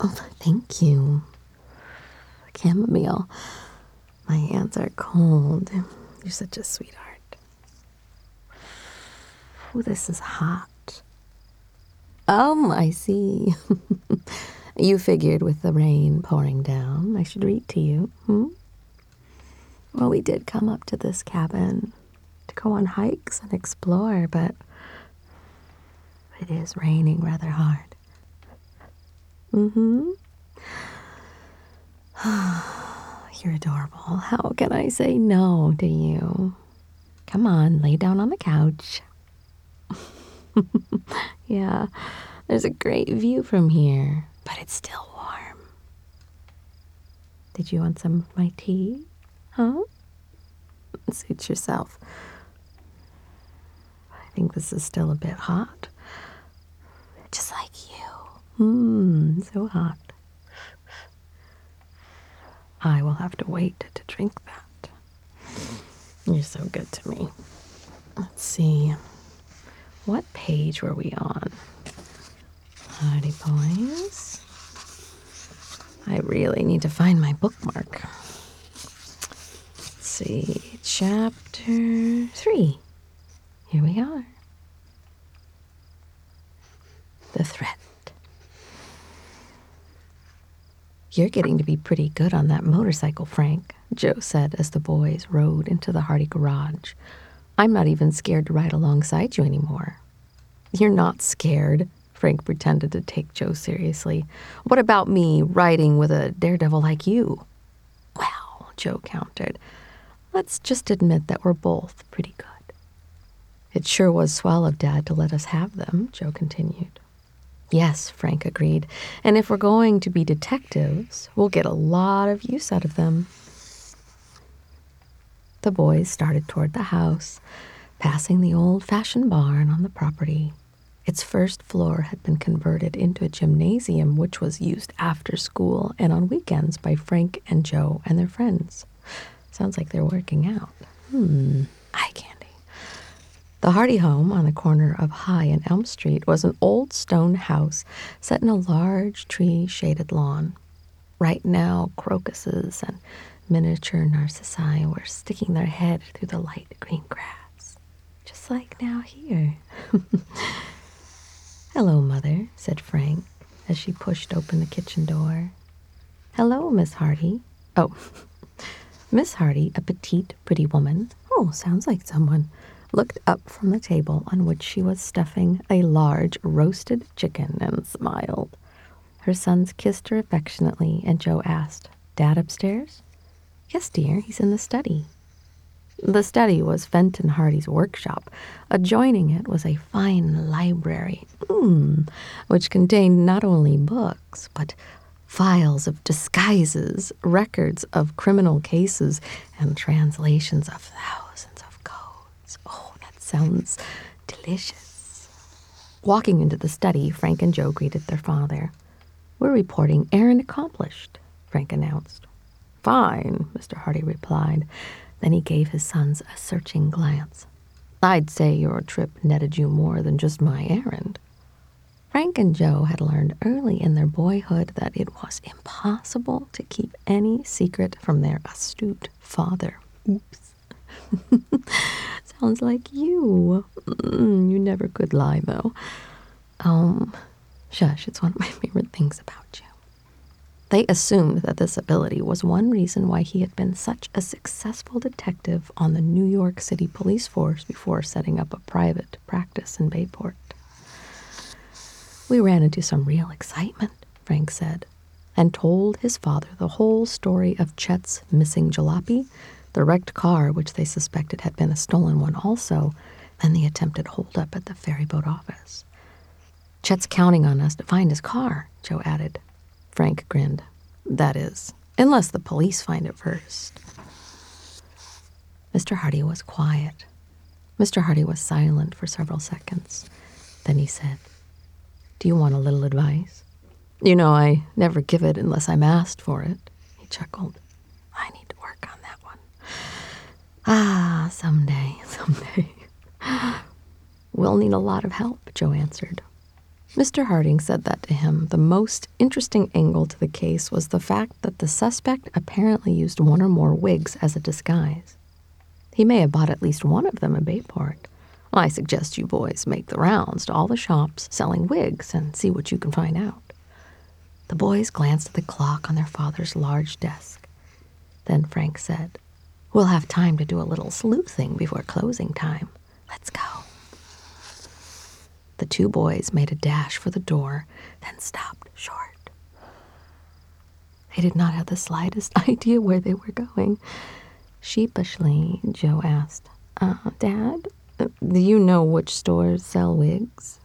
Oh, thank you. Chamomile. My hands are cold. You're such a sweetheart. Oh, this is hot. I see. You figured with the rain pouring down, I should read to you, Well, we did come up to this cabin to go on hikes and explore, but it is raining rather hard. You're adorable. How can I say no to you? Come on, lay down on the couch. Yeah, there's a great view from here, but it's still warm. Did you want some of my tea? Huh? Suit yourself. I think this is still a bit hot. Just like you. So hot. I will have to wait to drink that. You're so good to me. Let's see. What page were we on? Hardy Boys. I really need to find my bookmark. Let's see. Chapter 3. Here we are. The threat. You're getting to be pretty good on that motorcycle, Frank, Joe said as the boys rode into the Hardy garage. I'm not even scared to ride alongside you anymore. You're not scared, Frank pretended to take Joe seriously. What about me riding with a daredevil like you? Well, Joe countered, let's just admit that we're both pretty good. It sure was swell of Dad to let us have them, Joe continued. Yes, Frank agreed, and if we're going to be detectives, we'll get a lot of use out of them. The boys started toward the house, passing the old-fashioned barn on the property. Its first floor had been converted into a gymnasium which was used after school and on weekends by Frank and Joe and their friends. Sounds like they're working out. Eye candy. The Hardy home on the corner of High and Elm Street was an old stone house set in a large tree-shaded lawn. Right now, crocuses and miniature narcissi were sticking their head through the light green grass, just like now here. Hello, Mother, said Frank as she pushed open the kitchen door. Hello, Miss Hardy. Oh, Miss Hardy, a petite, pretty woman, sounds like someone, looked up from the table on which she was stuffing a large roasted chicken and smiled. Her sons kissed her affectionately, and Joe asked, Dad upstairs? Yes, dear, he's in the study. The study was Fenton Hardy's workshop. Adjoining it was a fine library, which contained not only books, but files of disguises, records of criminal cases, and translations of thousands of codes. Oh, that sounds delicious. Walking into the study, Frank and Joe greeted their father. We're reporting errand accomplished, Frank announced. Fine, Mr. Hardy replied. Then he gave his sons a searching glance. I'd say your trip netted you more than just my errand. Frank and Joe had learned early in their boyhood that it was impossible to keep any secret from their astute father. Oops. Sounds like you. You never could lie, though. Shush, it's one of my favorite things about you. They assumed that this ability was one reason why he had been such a successful detective on the New York City police force before setting up a private practice in Bayport. We ran into some real excitement, Frank said, and told his father the whole story of Chet's missing jalopy, the wrecked car which they suspected had been a stolen one also, and the attempted holdup at the ferryboat office. Chet's counting on us to find his car, Joe added. Frank grinned. That is, unless the police find it first. Mr. Hardy was quiet. Mr. Hardy was silent for several seconds. Then he said, Do you want a little advice? You know, I never give it unless I'm asked for it. He chuckled. I need to work on that one. Someday. We'll need a lot of help, Joe answered. Mr. Harding said that to him the most interesting angle to the case was the fact that the suspect apparently used one or more wigs as a disguise. He may have bought at least one of them in Bayport. Well, I suggest you boys make the rounds to all the shops selling wigs and see what you can find out. The boys glanced at the clock on their father's large desk. Then Frank said, "We'll have time to do a little sleuthing before closing time. Let's go." The two boys made a dash for the door, then stopped short. They did not have the slightest idea where they were going. Sheepishly, Joe asked, "Dad, do you know which stores sell wigs?"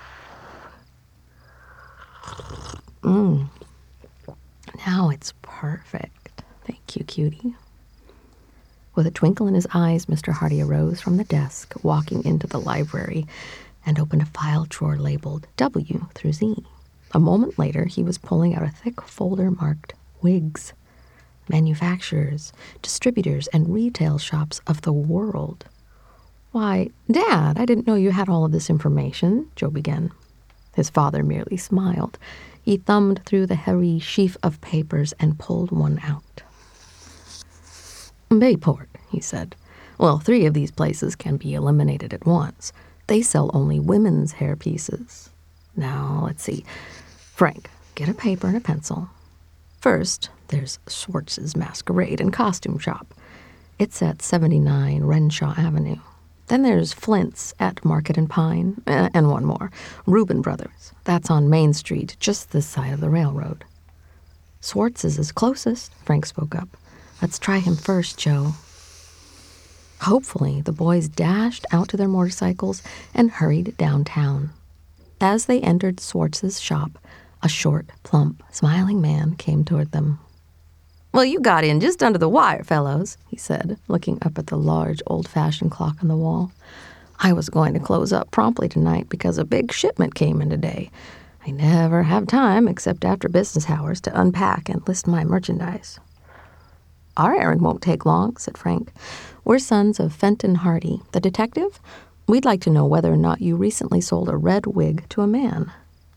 Now it's perfect. Thank you, cutie. With a twinkle in his eyes, Mr. Hardy arose from the desk, walking into the library, and opened a file drawer labeled W through Z. A moment later, he was pulling out a thick folder marked Wigs. Manufacturers, distributors, and retail shops of the world. "Why, Dad, I didn't know you had all of this information," Joe began. His father merely smiled. He thumbed through the hairy sheaf of papers and pulled one out. "Bayport," he said. "Well, 3 of these places can be eliminated at once. They sell only women's hair pieces. Now, let's see. Frank, get a paper and a pencil. First, there's Swartz's Masquerade and Costume Shop. It's at 79 Renshaw Avenue. Then there's Flint's at Market and Pine, and one more, Reuben Brothers. That's on Main Street, just this side of the railroad." "Swartz's is closest," Frank spoke up. "Let's try him first, Joe." Hopefully, the boys dashed out to their motorcycles and hurried downtown. As they entered Swartz's shop, a short, plump, smiling man came toward them. "Well, you got in just under the wire, fellows," he said, looking up at the large, old-fashioned clock on the wall. "I was going to close up promptly tonight because a big shipment came in today. I never have time, except after business hours, to unpack and list my merchandise." "Our errand won't take long," said Frank. "We're sons of Fenton Hardy, the detective. We'd like to know whether or not you recently sold a red wig to a man."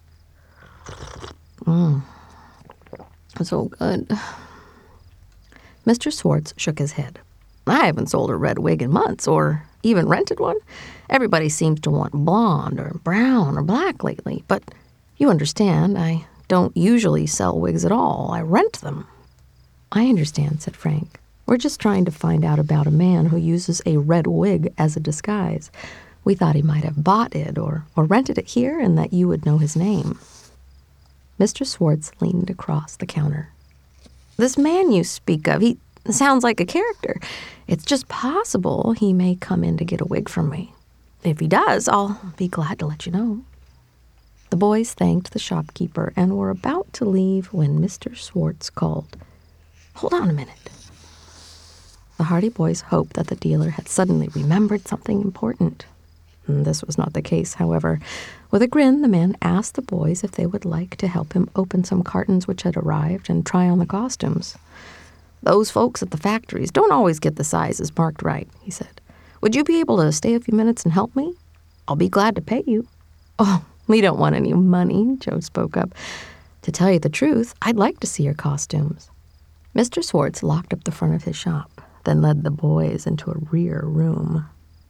So good. Mr. Swartz shook his head. "I haven't sold a red wig in months, or even rented one. Everybody seems to want blonde or brown or black lately, but you understand, I don't usually sell wigs at all. I rent them." "I understand," said Frank. "We're just trying to find out about a man who uses a red wig as a disguise. We thought he might have bought it or rented it here and that you would know his name." Mr. Swartz leaned across the counter. "This man you speak of, he sounds like a character. It's just possible he may come in to get a wig from me. If he does, I'll be glad to let you know." The boys thanked the shopkeeper and were about to leave when Mr. Swartz called, "Hold on a minute." The Hardy boys hoped that the dealer had suddenly remembered something important. This was not the case, however. With a grin, the man asked the boys if they would like to help him open some cartons which had arrived and try on the costumes. "Those folks at the factories don't always get the sizes marked right," he said. "Would you be able to stay a few minutes and help me? I'll be glad to pay you." "Oh, we don't want any money," Joe spoke up. "To tell you the truth, I'd like to see your costumes." Mr. Swartz locked up the front of his shop, then led the boys into a rear room.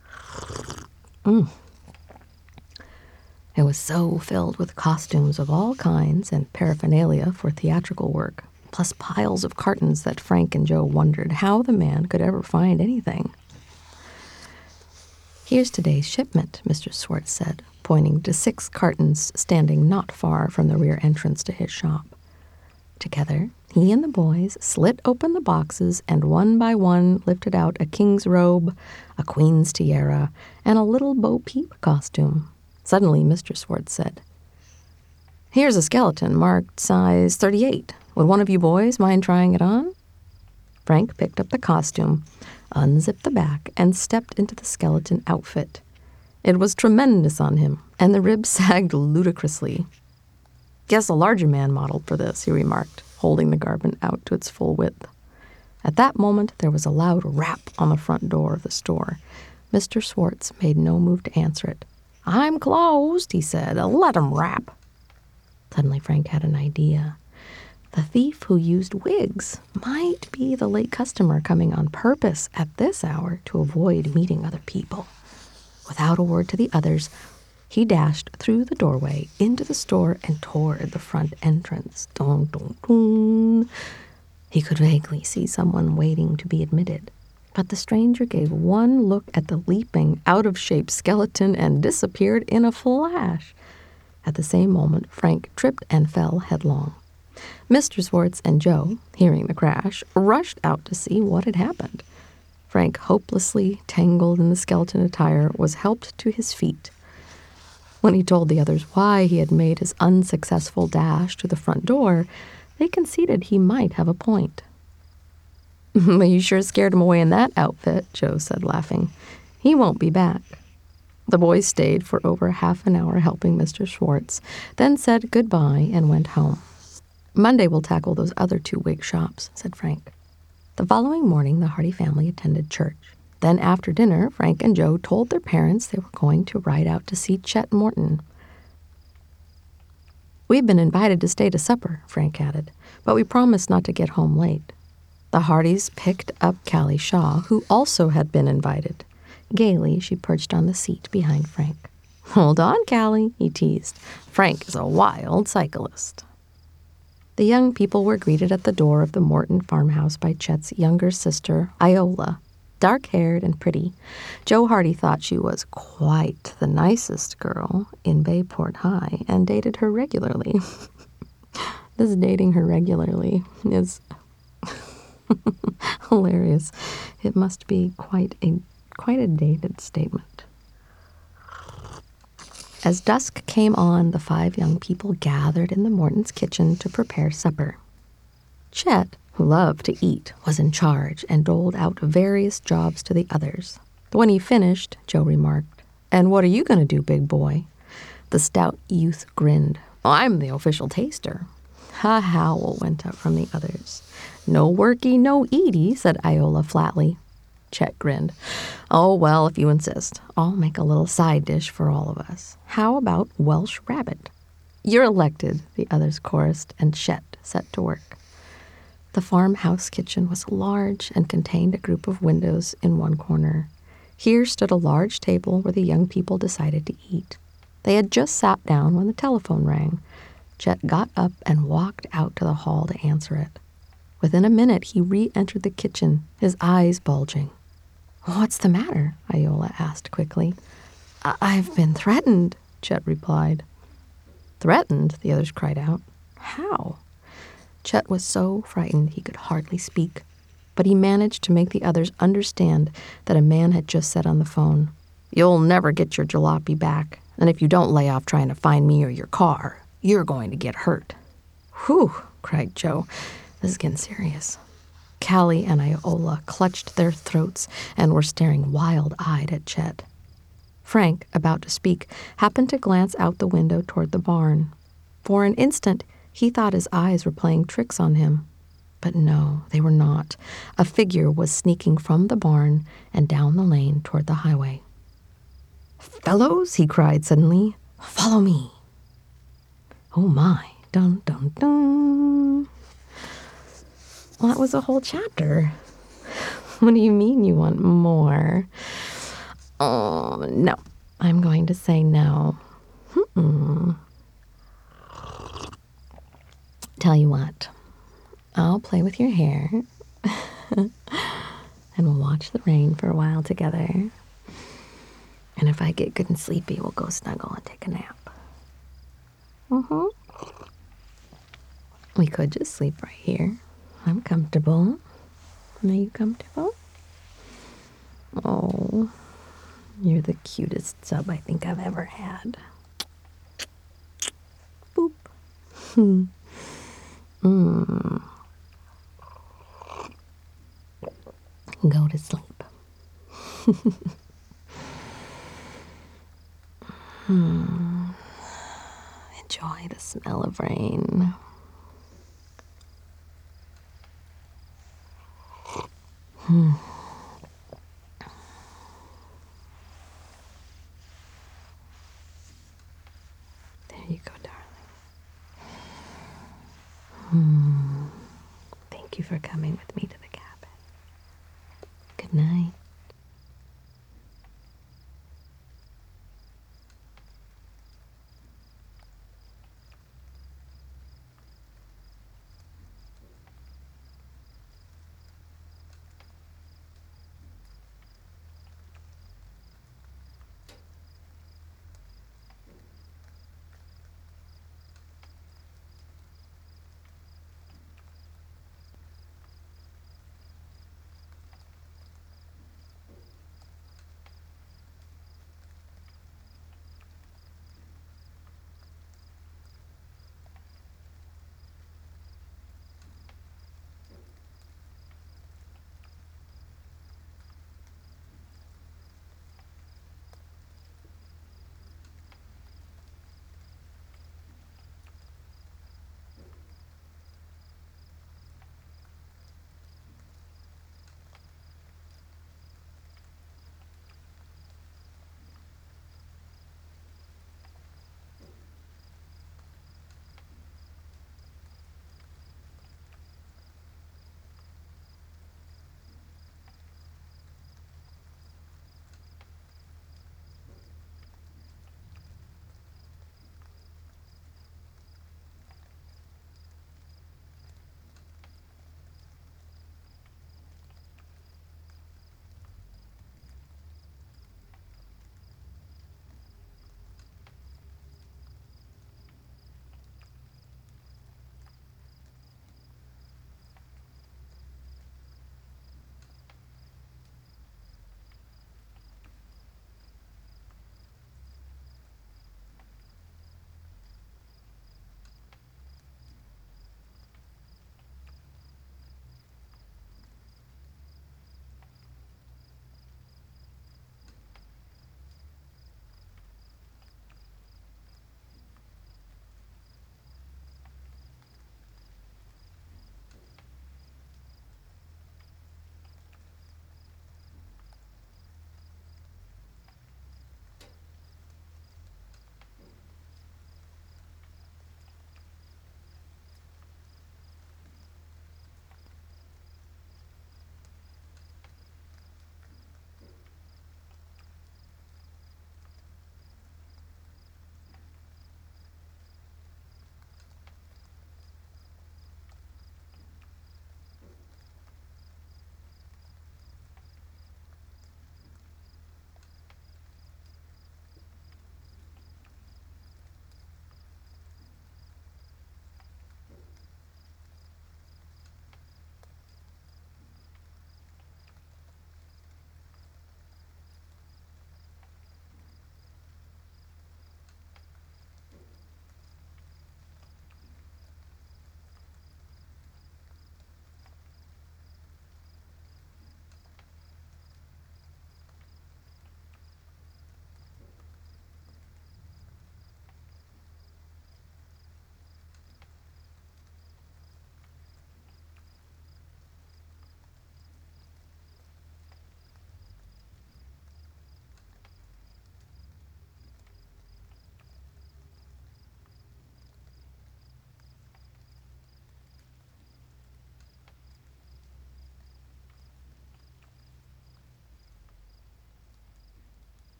It was so filled with costumes of all kinds and paraphernalia for theatrical work, plus piles of cartons that Frank and Joe wondered how the man could ever find anything. "Here's today's shipment," Mr. Swartz said, pointing to 6 cartons standing not far from the rear entrance to his shop. Together, he and the boys slit open the boxes and one by one lifted out a king's robe, a queen's tiara, and a little Bo Peep costume. Suddenly, Mr. Swartz said, "Here's a skeleton marked size 38. Would one of you boys mind trying it on?" Frank picked up the costume, unzipped the back, and stepped into the skeleton outfit. It was tremendous on him, and the ribs sagged ludicrously. "Guess a larger man modeled for this," he remarked, holding the garment out to its full width. At that moment, there was a loud rap on the front door of the store. Mr. Swartz made no move to answer it. "I'm closed," he said. "Let 'em rap." Suddenly Frank had an idea. The thief who used wigs might be the late customer coming on purpose at this hour to avoid meeting other people. Without a word to the others, he dashed through the doorway into the store and toward the front entrance. Dun, dun, dun. He could vaguely see someone waiting to be admitted, but the stranger gave one look at the leaping, out-of-shape skeleton and disappeared in a flash. At the same moment, Frank tripped and fell headlong. Mr. Schwartz and Joe, hearing the crash, rushed out to see what had happened. Frank, hopelessly tangled in the skeleton attire, was helped to his feet. When he told the others why he had made his unsuccessful dash to the front door, they conceded he might have a point. "But you sure scared him away in that outfit," Joe said, laughing. "He won't be back." The boys stayed for over half an hour helping Mr. Schwartz, then said goodbye and went home. "Monday we'll tackle those other 2 wig shops," said Frank. The following morning, the Hardy family attended church. Then after dinner, Frank and Joe told their parents they were going to ride out to see Chet Morton. "We've been invited to stay to supper," Frank added, "but we promised not to get home late." The Hardys picked up Callie Shaw, who also had been invited. Gaily, she perched on the seat behind Frank. "Hold on, Callie," he teased. "Frank is a wild cyclist." The young people were greeted at the door of the Morton farmhouse by Chet's younger sister, Iola. Dark-haired and pretty, Joe Hardy thought she was quite the nicest girl in Bayport High and dated her regularly. This dating her regularly is hilarious. It must be quite a dated statement. As dusk came on, the 5 young people gathered in the Mortons' kitchen to prepare supper. Chet, who loved to eat, was in charge and doled out various jobs to the others. When he finished, Joe remarked, "And what are you going to do, big boy?" The stout youth grinned. "I'm the official taster." A howl went up from the others. "No worky, no eaty," said Iola flatly. Chet grinned. "Oh, well, if you insist, I'll make a little side dish for all of us. How about Welsh rabbit?" "You're elected," the others chorused, and Chet set to work. The farmhouse kitchen was large and contained a group of windows in one corner. Here stood a large table where the young people decided to eat. They had just sat down when the telephone rang. Chet got up and walked out to the hall to answer it. Within a minute, he re-entered the kitchen, his eyes bulging. "What's the matter?" Iola asked quickly. I've been threatened," Chet replied. "Threatened?" the others cried out. "How?" Chet was so frightened he could hardly speak, but he managed to make the others understand that a man had just said on the phone, "You'll never get your jalopy back, and if you don't lay off trying to find me or your car, you're going to get hurt." "Whew," cried Joe. "This is getting serious." Callie and Iola clutched their throats and were staring wild-eyed at Chet. Frank, about to speak, happened to glance out the window toward the barn. For an instant, he thought his eyes were playing tricks on him. But no, they were not. A figure was sneaking from the barn and down the lane toward the highway. "Fellows," he cried suddenly, "follow me." Oh my, dun dun dun. Well, that was a whole chapter. What do you mean you want more? Oh, no. I'm going to say no. Tell you what. I'll play with your hair. And we'll watch the rain for a while together. And if I get good and sleepy, we'll go snuggle and take a nap. We could just sleep right here. I'm comfortable. Are you comfortable? Oh, you're the cutest sub I think I've ever had. Boop. Go to sleep. Enjoy the smell of rain. for coming with me to the